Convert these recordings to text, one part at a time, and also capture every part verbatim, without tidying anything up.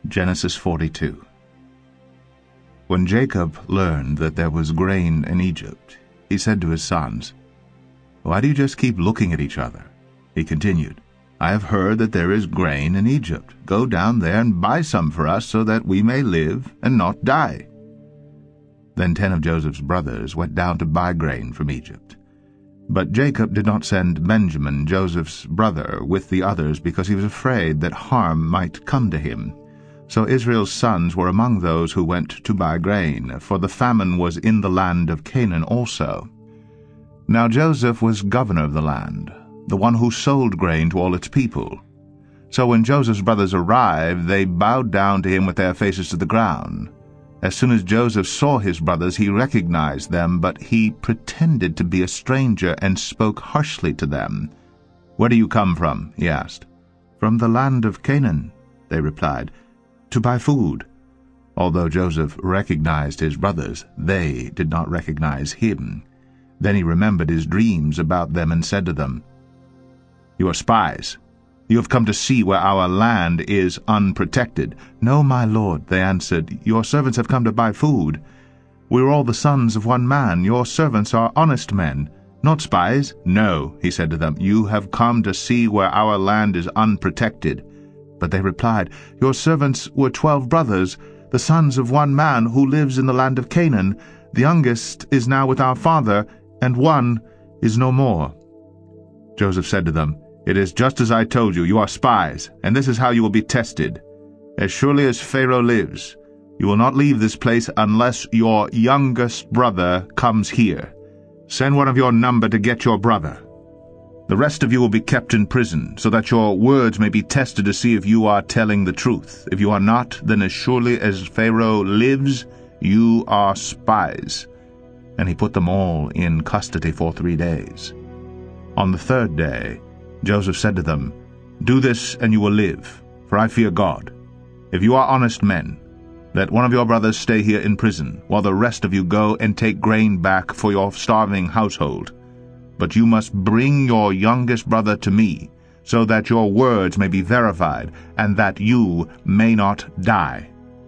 Genesis forty-two. When Jacob learned that there was grain in Egypt, he said to his sons, "Why do you just keep looking at each other?" He continued, "I have heard that there is grain in Egypt. Go down there and buy some for us so that we may live and not die." Then ten of Joseph's brothers went down to buy grain from Egypt. But Jacob did not send Benjamin, Joseph's brother, with the others because he was afraid that harm might come to him. So Israel's sons were among those who went to buy grain, for the famine was in the land of Canaan also. Now Joseph was governor of the land, the one who sold grain to all its people. So when Joseph's brothers arrived, they bowed down to him with their faces to the ground. As soon as Joseph saw his brothers, he recognized them, but he pretended to be a stranger and spoke harshly to them. "Where do you come from?" he asked. "From the land of Canaan," they replied, "to buy food." Although Joseph recognized his brothers, they did not recognize him. Then he remembered his dreams about them and said to them, "You are spies. You have come to see where our land is unprotected." "No, my lord," they answered, "your servants have come to buy food. We are all the sons of one man. Your servants are honest men, not spies." "No," he said to them, "you have come to see where our land is unprotected." But they replied, "Your servants were twelve brothers, the sons of one man who lives in the land of Canaan. The youngest is now with our father, and one is no more." Joseph said to them, "It is just as I told you. You are spies, and this is how you will be tested. As surely as Pharaoh lives, you will not leave this place unless your youngest brother comes here. Send one of your number to get your brother. The rest of you will be kept in prison, so that your words may be tested to see if you are telling the truth. If you are not, then as surely as Pharaoh lives, you are spies." And he put them all in custody for three days. On the third day, Joseph said to them, "Do this, and you will live, for I fear God. If you are honest men, let one of your brothers stay here in prison, while the rest of you go and take grain back for your starving household. But you must bring your youngest brother to me, so that your words may be verified, and that you may not die."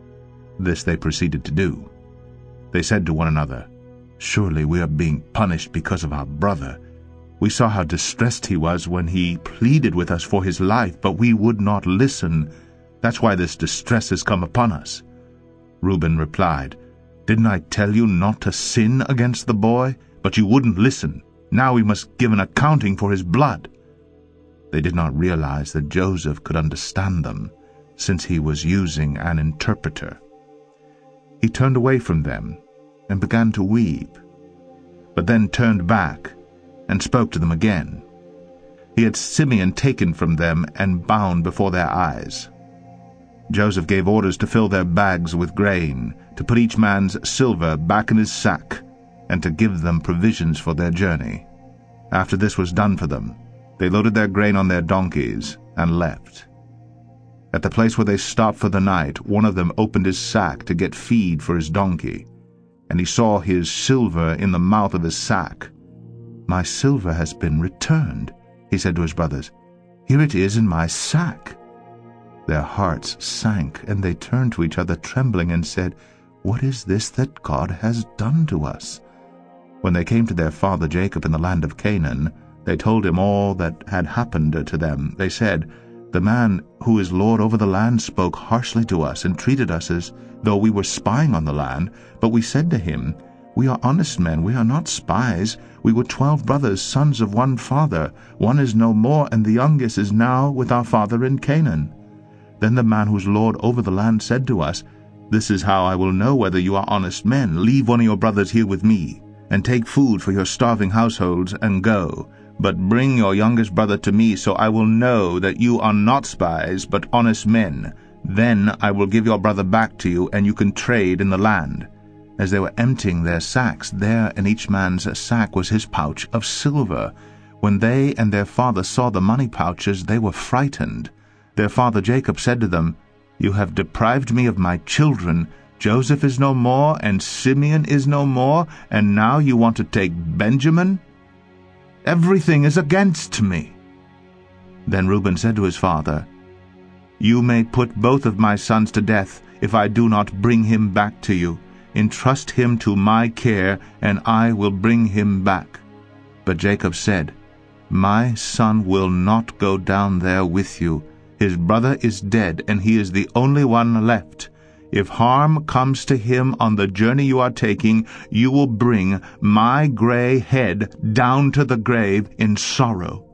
This they proceeded to do. They said to one another, "Surely we are being punished because of our brother. We saw how distressed he was when he pleaded with us for his life, but we would not listen. That's why this distress has come upon us." Reuben replied, "Didn't I tell you not to sin against the boy? But you wouldn't listen. Now we must give an accounting for his blood." They did not realize that Joseph could understand them, since he was using an interpreter. He turned away from them and began to weep, but then turned back and spoke to them again. He had Simeon taken from them and bound before their eyes. Joseph gave orders to fill their bags with grain, to put each man's silver back in his sack, and to give them provisions for their journey. After this was done for them, they loaded their grain on their donkeys and left. At the place where they stopped for the night, one of them opened his sack to get feed for his donkey, and he saw his silver in the mouth of his sack. "My silver has been returned," he said to his brothers. "Here it is in my sack." Their hearts sank, and they turned to each other trembling and said, "What is this that God has done to us?" When they came to their father Jacob in the land of Canaan, they told him all that had happened to them. They said, "The man who is lord over the land spoke harshly to us and treated us as though we were spying on the land. But we said to him, 'We are honest men, we are not spies. We were twelve brothers, sons of one father. One is no more, and the youngest is now with our father in Canaan.' Then the man who is lord over the land said to us, 'This is how I will know whether you are honest men. Leave one of your brothers here with me, and take food for your starving households, and go. But bring your youngest brother to me, so I will know that you are not spies, but honest men. Then I will give your brother back to you, and you can trade in the land.' As they were emptying their sacks, there in each man's sack was his pouch of silver. When they and their father saw the money pouches, they were frightened. Their father Jacob said to them, 'You have deprived me of my children. Joseph is no more, and Simeon is no more, and now you want to take Benjamin? Everything is against me.' Then Reuben said to his father, You may put both of my sons to death if I do not bring him back to you. Entrust him to my care, and I will bring him back." But Jacob said, "My son will not go down there with you. His brother is dead, and he is the only one left. If harm comes to him on the journey you are taking, you will bring my gray head down to the grave in sorrow."